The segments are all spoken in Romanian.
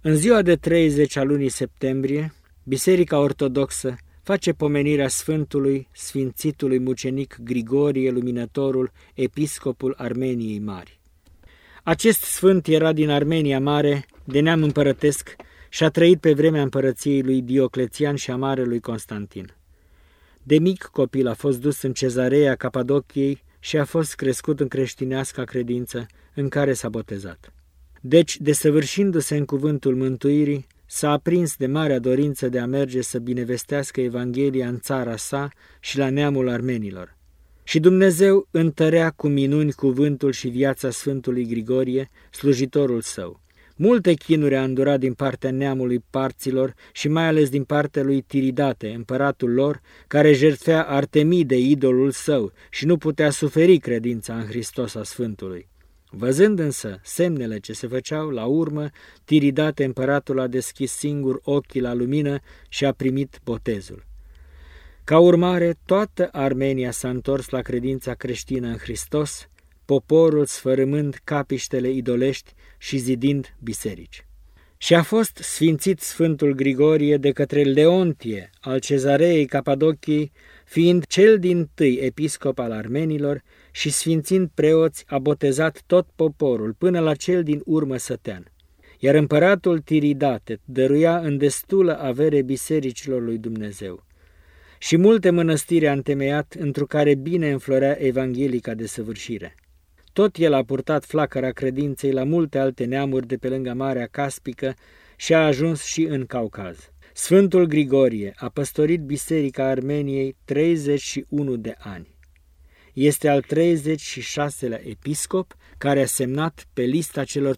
În ziua de 30 a lunii septembrie, Biserica Ortodoxă face pomenirea Sfântului Sfințitului Mucenic Grigorie Luminătorul, episcopul Armeniei Mari. Acest sfânt era din Armenia Mare, de neam împărătesc, și a trăit pe vremea împărăției lui Dioclețian și a marelui Constantin. De mic copil a fost dus în Cezarea Capadociei și a fost crescut în creștineasca credință, în care s-a botezat. Deci, desăvârșindu-se în cuvântul mântuirii, s-a aprins de marea dorință de a merge să binevestească Evanghelia în țara sa și la neamul armenilor. Și Dumnezeu întărea cu minuni cuvântul și viața Sfântului Grigorie, slujitorul său. Multe chinuri a îndurat din partea neamului parților și mai ales din partea lui Tiridate, împăratul lor, care jertfea Artemide, idolul său, și nu putea suferi credința în Hristos a Sfântului. Văzând însă semnele ce se făceau, la urmă, Tiridate, împăratul, a deschis singur ochii la lumină și a primit botezul. Ca urmare, toată Armenia s-a întors la credința creștină în Hristos, poporul sfărâmând capiștele idolești și zidind biserici. Și a fost sfințit Sfântul Grigorie de către Leontie al Cezareei Capadociei, fiind cel dintâi episcop al armenilor și sfințind preoți a botezat tot poporul până la cel din urmă sătean. Iar împăratul Tiridate dăruia în destulă avere bisericilor lui Dumnezeu. Și multe mănăstiri a întemeiat, întru care bine înflorea evanghelica desăvârșire. Tot el a purtat flacăra credinței la multe alte neamuri de pe lângă Marea Caspică și a ajuns și în Caucaz. Sfântul Grigorie a păstorit Biserica Armeniei 31 de ani. Este al 36-lea episcop care a semnat pe lista celor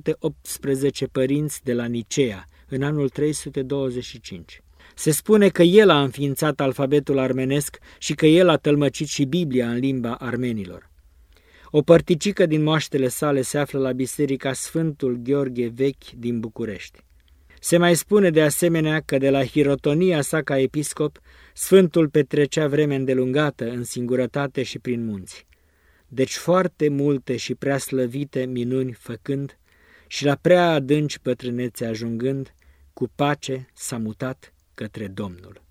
318 părinți de la Nicea în anul 325. Se spune că el a înființat alfabetul armenesc și că el a tălmăcit și Biblia în limba armenilor. O părticică din moaștele sale se află la Biserica Sfântul Gheorghe Vechi din București. Se mai spune de asemenea că de la hirotonia sa ca episcop, Sfântul petrecea vreme îndelungată în singurătate și prin munți. Deci foarte multe și prea slăvite minuni făcând și la prea adânci bătrânețe ajungând, cu pace s-a mutat către Domnul.